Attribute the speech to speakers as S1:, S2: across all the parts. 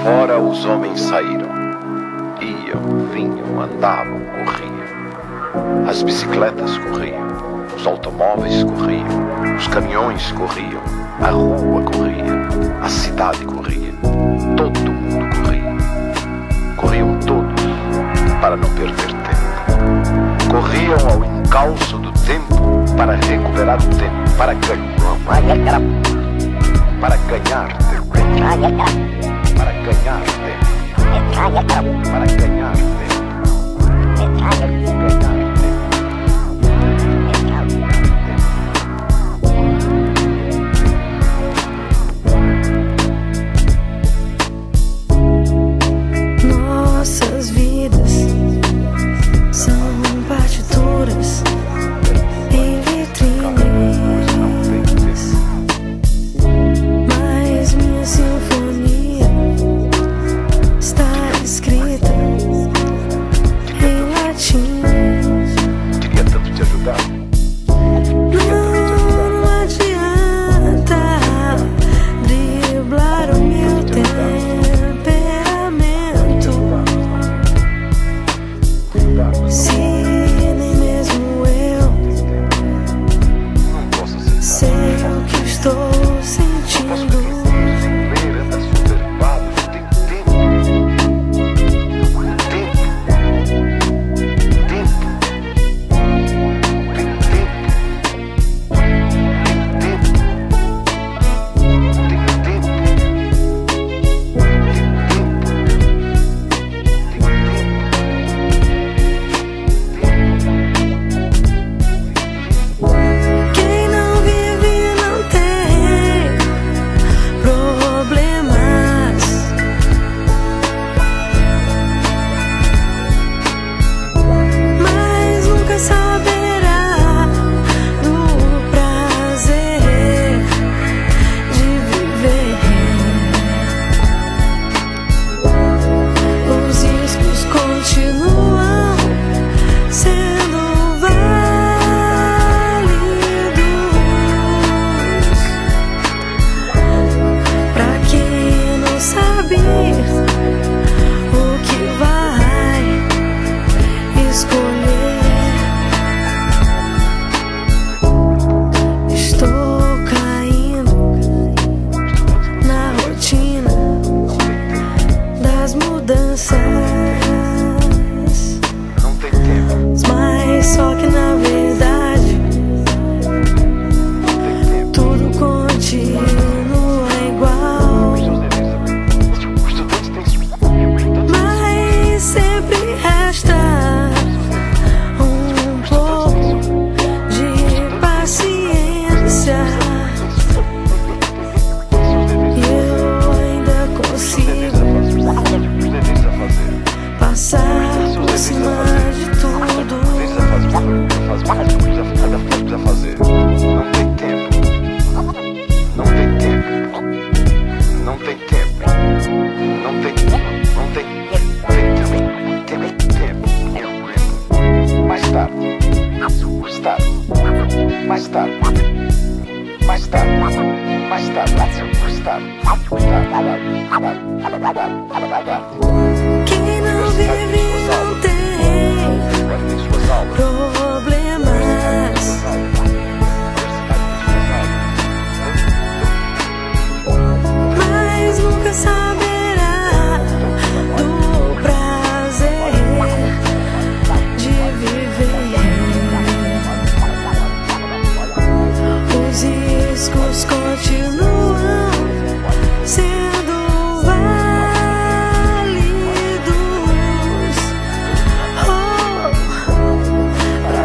S1: fora os homens saíram. Iam, vinham, andavam, corriam. As bicicletas corriam, os automóveis corriam, os caminhões corriam, a rua corria, a cidade corria, todo mundo corria. Corriam todos para não perder tempo. Corriam ao encalço do tempo para recuperar o tempo, para ganhar tempo. Para ganhar tempo. Para ganhar tempo. Para ganhar tempo. Para ganhar tempo.
S2: Nossas vidas são partituras em vitrines, mas minha sinfonia está escrita em latim.
S1: Queria tanto te ajudar.
S2: Não adianta driblar o meu temperamento, se nem mesmo eu sei o que estou sentindo. Quem não vive não tem problemas, mas nunca saberá do prazer de viver. Os riscos continuam sendo válidos pra quem não sabe o que vai escolher. Estou caindo na rotina das mudanças,
S1: Não tem tempo.
S2: mas só que na verdade tudo continua igual. Mas sempre resta um pouco de paciência, e eu ainda consigo passar por cima de tudo.
S1: Precisa fazer. Não tem tempo. Não tem tempo. Não tem tempo. Não tem tempo. Não tem tempo. Mais tarde. Mais tarde. Mais tarde. Mais tarde.
S2: Quem não vive não tem problemas, mas nunca saberá do prazer de viver. Os riscos continuam sendo válidos, pra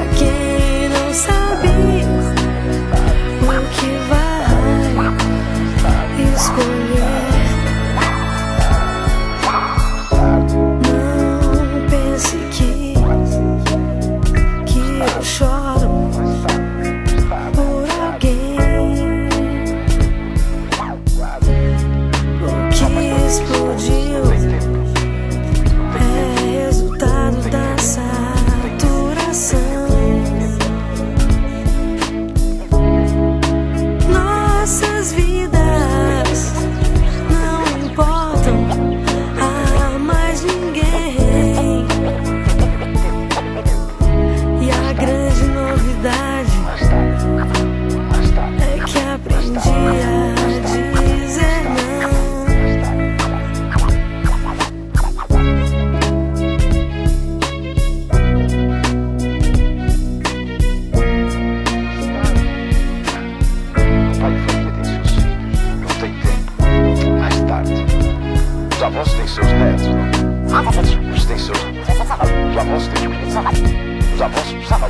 S1: seus netos. Eles têm seus. Os avós têm. Os avós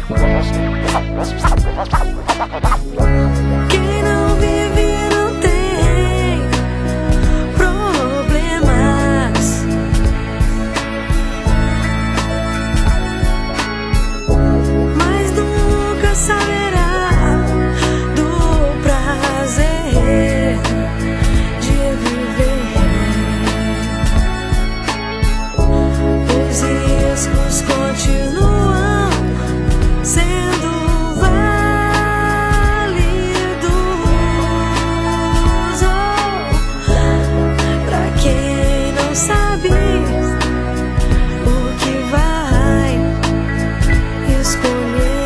S1: têm.
S2: Quem não vive não tem problemas, mas nunca saberá do prazer de viver. Os riscos continuam sendo válidos. Oh, pra quem não sabe o que vai escolher.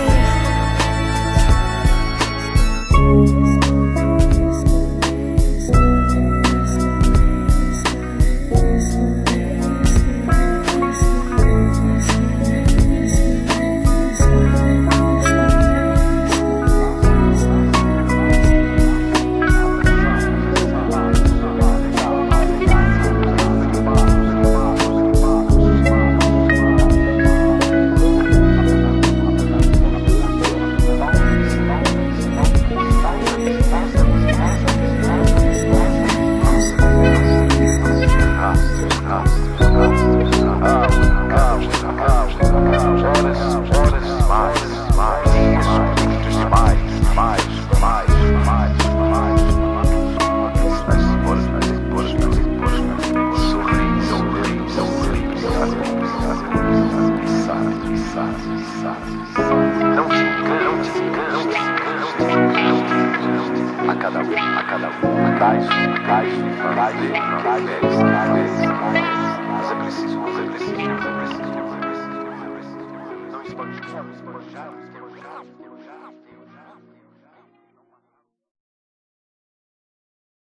S2: A cada um,